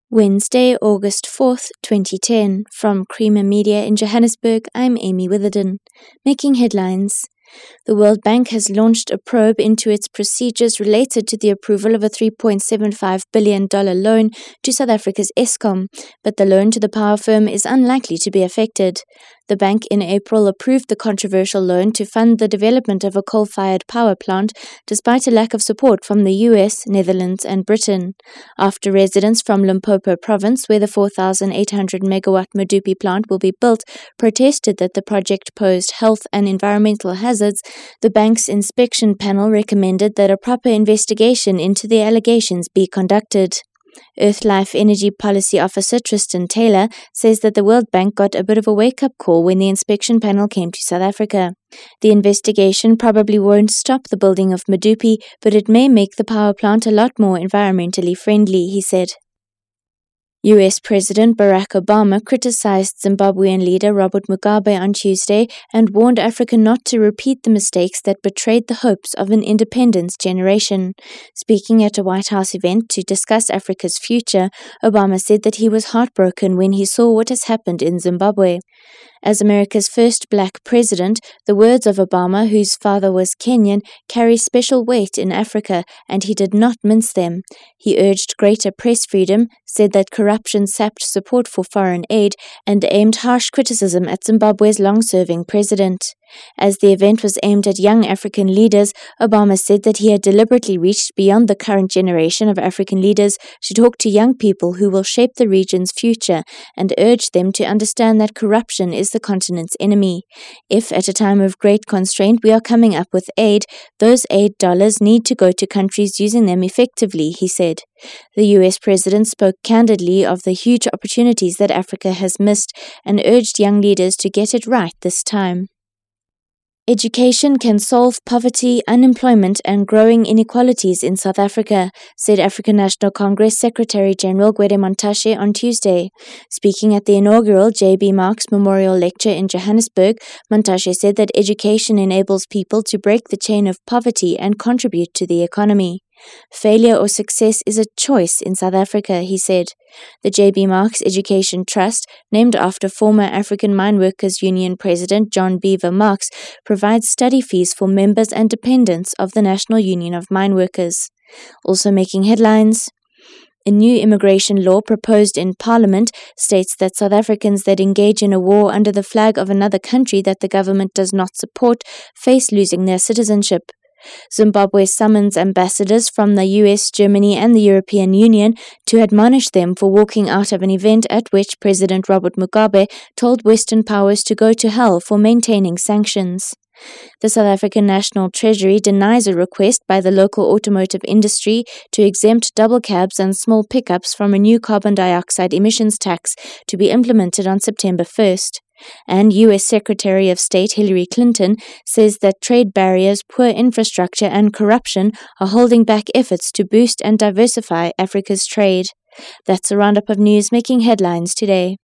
Wednesday, August 4th, 2010. From Creamer Media in Johannesburg, I'm Amy Witherden. Making headlines. The World Bank has launched a probe into its procedures related to the approval of a $3.75 billion loan to South Africa's Eskom, but the loan to the power firm is unlikely to be affected. The bank in April approved the controversial loan to fund the development of a coal-fired power plant, despite a lack of support from the US, Netherlands and Britain. After residents from Limpopo province, where the 4,800-megawatt Medupi plant will be built, protested that the project posed health and environmental hazards, the bank's inspection panel recommended that a proper investigation into the allegations be conducted. Earthlife Energy Policy Officer Tristan Taylor says that the World Bank got a bit of a wake-up call when the inspection panel came to South Africa. The investigation probably won't stop the building of Medupi, but it may make the power plant a lot more environmentally friendly, he said. US President Barack Obama criticized Zimbabwean leader Robert Mugabe on Tuesday and warned Africa not to repeat the mistakes that betrayed the hopes of an independence generation. Speaking at a White House event to discuss Africa's future, Obama said that he was heartbroken when he saw what has happened in Zimbabwe. As America's first black president, the words of Obama, whose father was Kenyan, carry special weight in Africa, and he did not mince them. He urged greater press freedom, said that corruption sapped support for foreign aid, and aimed harsh criticism at Zimbabwe's long-serving president. As the event was aimed at young African leaders, Obama said that he had deliberately reached beyond the current generation of African leaders to talk to young people who will shape the region's future and urge them to understand that corruption is the continent's enemy. If, at a time of great constraint, we are coming up with aid, those aid dollars need to go to countries using them effectively, he said. The US president spoke candidly of the huge opportunities that Africa has missed and urged young leaders to get it right this time. Education can solve poverty, unemployment and growing inequalities in South Africa, said African National Congress Secretary-General Gwede Mantashe on Tuesday. Speaking at the inaugural J.B. Marks Memorial Lecture in Johannesburg, Mantashe said that education enables people to break the chain of poverty and contribute to the economy. Failure or success is a choice in South Africa, he said. The J.B. Marks Education Trust, named after former African Mine Workers Union President John Beaver Marks, provides study fees for members and dependents of the National Union of Mine Workers. Also making headlines, a new immigration law proposed in Parliament states that South Africans that engage in a war under the flag of another country that the government does not support face losing their citizenship. Zimbabwe summons ambassadors from the US, Germany and the European Union to admonish them for walking out of an event at which President Robert Mugabe told Western powers to go to hell for maintaining sanctions. The South African National Treasury denies a request by the local automotive industry to exempt double cabs and small pickups from a new carbon dioxide emissions tax to be implemented on September 1st. And U.S. Secretary of State Hillary Clinton says that trade barriers, poor infrastructure and corruption are holding back efforts to boost and diversify Africa's trade. That's a roundup of news making headlines today.